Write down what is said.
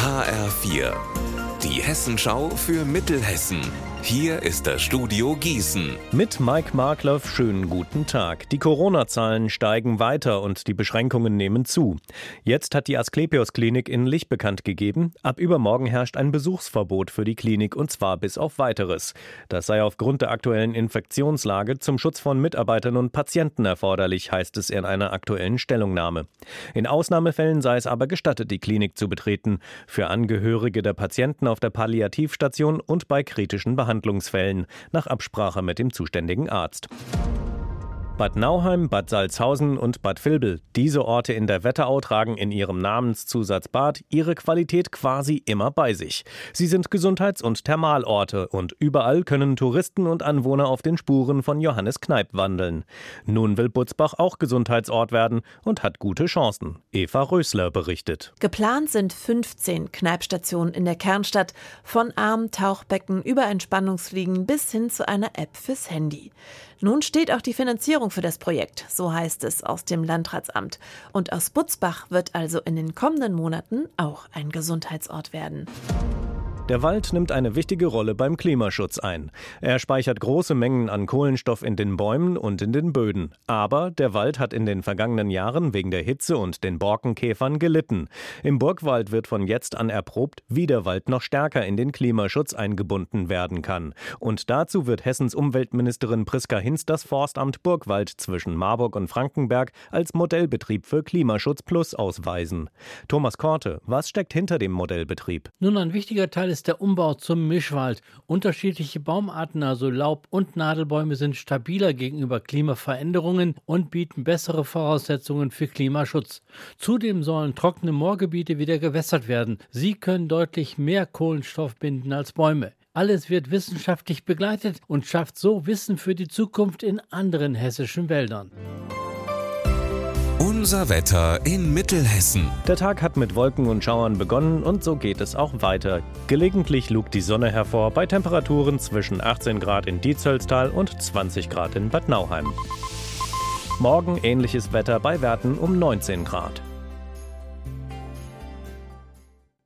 HR4, die Hessenschau für Mittelhessen. Hier ist das Studio Gießen. Mit Mike Markloff, schönen guten Tag. Die Corona-Zahlen steigen weiter und die Beschränkungen nehmen zu. Jetzt hat die Asklepios-Klinik in Lich bekannt gegeben, ab übermorgen herrscht ein Besuchsverbot für die Klinik und zwar bis auf Weiteres. Das sei aufgrund der aktuellen Infektionslage zum Schutz von Mitarbeitern und Patienten erforderlich, heißt es in einer aktuellen Stellungnahme. In Ausnahmefällen sei es aber gestattet, die Klinik zu betreten, für Angehörige der Patienten auf der Palliativstation und bei kritischen Behandlungsfällen nach Absprache mit dem zuständigen Arzt. Bad Nauheim, Bad Salzhausen und Bad Vilbel. Diese Orte in der Wetterau tragen in ihrem Namenszusatz Bad ihre Qualität quasi immer bei sich. Sie sind Gesundheits- und Thermalorte und überall können Touristen und Anwohner auf den Spuren von Johannes Kneipp wandeln. Nun will Butzbach auch Gesundheitsort werden und hat gute Chancen. Eva Rösler berichtet. Geplant sind 15 Kneippstationen in der Kernstadt, von Arm-Tauchbecken über Entspannungsfliegen bis hin zu einer App fürs Handy. Nun steht auch die Finanzierung für das Projekt, so heißt es aus dem Landratsamt. Und aus Butzbach wird also in den kommenden Monaten auch ein Gesundheitsort werden. Der Wald nimmt eine wichtige Rolle beim Klimaschutz ein. Er speichert große Mengen an Kohlenstoff in den Bäumen und in den Böden. Aber der Wald hat in den vergangenen Jahren wegen der Hitze und den Borkenkäfern gelitten. Im Burgwald wird von jetzt an erprobt, wie der Wald noch stärker in den Klimaschutz eingebunden werden kann. Und dazu wird Hessens Umweltministerin Priska Hinz das Forstamt Burgwald zwischen Marburg und Frankenberg als Modellbetrieb für Klimaschutz Plus ausweisen. Thomas Korte, was steckt hinter dem Modellbetrieb? Nun, ein wichtiger Teil ist der Umbau zum Mischwald. Unterschiedliche Baumarten, also Laub- und Nadelbäume, sind stabiler gegenüber Klimaveränderungen und bieten bessere Voraussetzungen für Klimaschutz. Zudem sollen trockene Moorgebiete wieder gewässert werden. Sie können deutlich mehr Kohlenstoff binden als Bäume. Alles wird wissenschaftlich begleitet und schafft so Wissen für die Zukunft in anderen hessischen Wäldern. Unser Wetter in Mittelhessen. Der Tag hat mit Wolken und Schauern begonnen und so geht es auch weiter. Gelegentlich lugt die Sonne hervor bei Temperaturen zwischen 18 Grad in Dietzollstal und 20 Grad in Bad Nauheim. Morgen ähnliches Wetter bei Werten um 19 Grad.